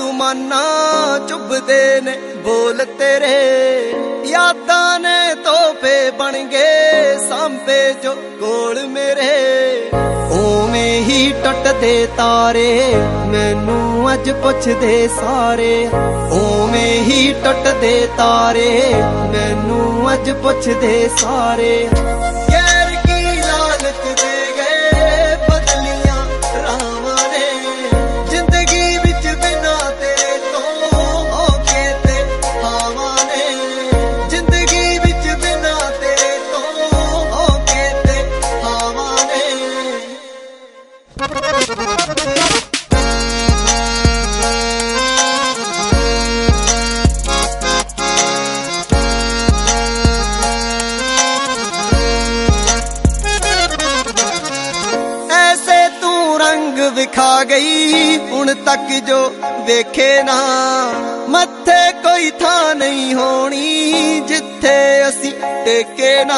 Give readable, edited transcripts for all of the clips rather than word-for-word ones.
ਤੁਮਾਨਾ ਚੁੱਭਦੇ ਨੇ ਬੋਲ ਤੇਰੇ, ਯਾਦਾਂ ਨੇ ਤੋਹਫੇ ਬਣ ਗਏ ਸਾਂਭੇ ਜੋ ਕੋਲ ਮੇਰੇ। ਓਵੇਂ ਹੀ ਟੁੱਟਦੇ ਤਾਰੇ ਮੈਨੂੰ ਅੱਜ ਪੁੱਛਦੇ ਸਾਰੇ, ਓਵੇਂ ਹੀ ਟੁੱਟਦੇ ਤਾਰੇ ਮੈਨੂੰ ਅੱਜ ਪੁੱਛਦੇ ਸਾਰੇ। ਗੈਰ ਕੀ ਲਾਲਚ ਦੇ ਗਏ ਬਦਲੀਆਂ ਰਾਵਾਂ ਨੇ, ਜ਼ਿੰਦਗੀ ਵਿੱਚ ਬਿਨਾਂ ਤੇਰੇ ਤੋਂ ਹੋ ਕੇ ਤੇ ਹਾਵਾਂ ਨੇ, ਜ਼ਿੰਦਗੀ ਵਿੱਚ ਬਿਨਾਂ ਤੇਰੇ ਤੋਂ ਹੋ ਕੇ ਤੇ ਹਾਵਾਂ ਨੇ। ਐਸੇ ਤੂੰ ਰੰਗ ਵਿਖਾ ਗਈ ਹੁਣ ਤੱਕ ਜੋ ਵੇਖੇ ਨਾ, ਮੱਥੇ ਕੋਈ ਥਾਂ ਨਹੀਂ ਹੋਣੀ ਜਿੱਥੇ ਅਸੀਂ ਟੇਕੇ ਨਾ।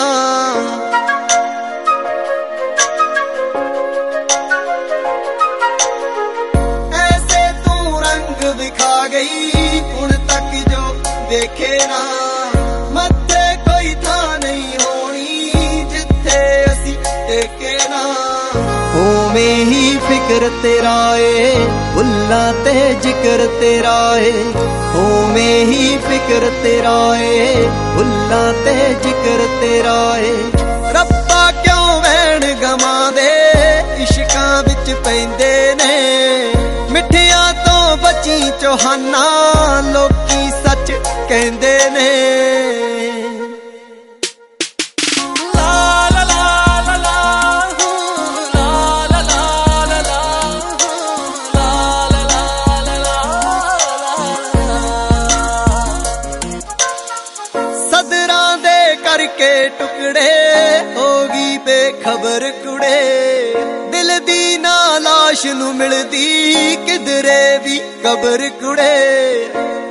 ਐਸੇ ਤੂੰ ਰੰਗ ਵਿਖਾ ਗਈ ਹੁਣ ਤੱਕ ਜੋ ਵੇਖੇ ਨਾ, ਮੱਥੇ ਕੋਈ ਥਾਂ ਨਹੀਂ ਹੋਣੀ ਜਿੱਥੇ ਅਸੀਂ ਟੇਕੇ ਨਾ। ਓਵੇਂ ਹੀ ਫਿਕਰ ਤੇਰਾ ਏ ਬੁੱਲਾਂ ਤੇ ਜ਼ਿਕਰ ਤੇਰਾ ਏ, ਓਵੇਂ ਹੀ ਫਿਕਰ ਤੇਰਾ ਏ ਬੁੱਲਾਂ ਤੇ ਜ਼ਿਕਰ ਤੇਰਾ ਏ। ਰੱਬਾ ਕਿਉਂ ਵਹਿਣ ਗਮਾਂ ਦੇ ਇਸ਼ਕਾਂ ਵਿੱਚ ਪੈਂਦੇ ਨੇ, ਮਿੱਠਿਆਂ ਤੋਂ ਬਚੀ ਚੋਹਾਨਾ ਲੋਕੀ ਸੱਚ ਕਹਿੰਦੇ ਨੇ। ਸਦਰਾਂ ਦੇ ਕਰਕੇ ਟੁਕੜੇ ਹੋ ਗਈ ਬੇਖਬਰ ਕੁੜੇ, ਦਿਲ ਦੀ ਨਾ ਲਾਸ਼ ਨੂੰ ਮਿਲਦੀ ਕਿਧਰੇ ਵੀ ਕਬਰ ਕੁੜੇ।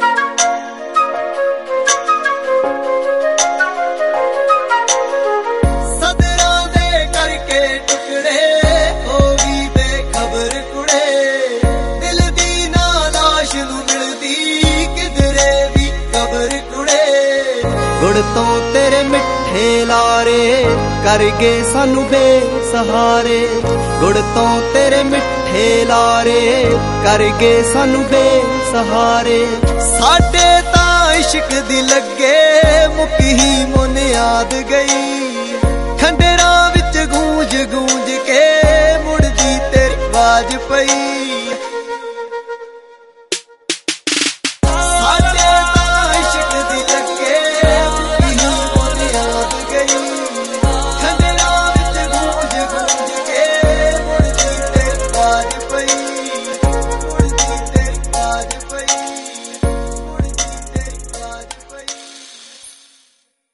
ਸਦਰਾਂ ਦੇ ਕਰਕੇ ਟੁਕੜੇ ਹੋ ਗਈ ਬੇਖਬਰ ਕੁੜੇ, ਦਿਲ ਦੀ ਨਾ ਲਾਸ਼ ਨੂੰ ਮਿਲਦੀ ਕਿਧਰੇ ਵੀ ਕਬਰ ਕੁੜੇ। ਗੁੜ ਤੋਂ ਤੇਰੇ ਮਿੱਠੇ ਲਾਰੇ ਕਰ ਗਏ ਸਾਨੂੰ ਬੇਸਹਾਰੇ, ਗੁੜ ਤੋਂ ਤੇਰੇ ਮਿੱਠੇ ਲਾਰੇ ਕਰ ਗਏ ਸਾਨੂੰ ਬੇਸਹਾਰੇ। ਸਾਡੇ ਤਾਂ ਇਸ਼ਕ ਦੀ ਲੱਗੇ ਮੁੱਕ ਹੀ ਮੁਨਿਆਦ ਗਈ, ਖੰਡਰਾਂ